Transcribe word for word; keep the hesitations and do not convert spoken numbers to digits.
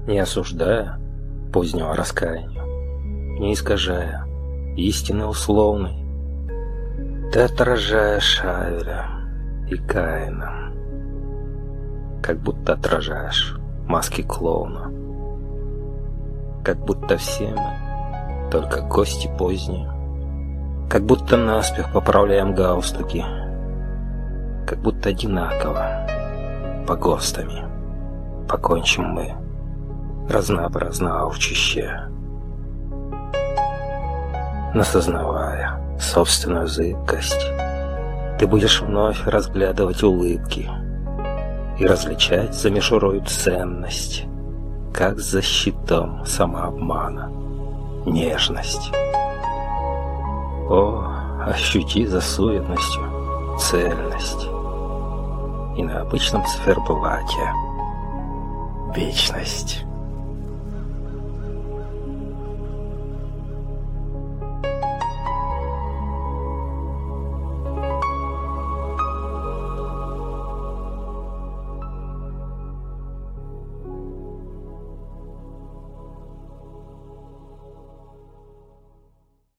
не осуждая позднего раскаяния, не искажая истины условной, ты отражаешь Авеля и Каина, как будто отражаешь маски клоуна, как будто все мы только гости поздние, как будто наспех поправляем галстуки, как будто одинаково по ГОСТами покончим мы разнообразно алчище, но сознавая собственную зыбкость, ты будешь вновь разглядывать улыбки и различать за мишурою ценность, как за щитом самообмана нежность. О, ощути за суетностью цельность, и на обычном циферблате вечность.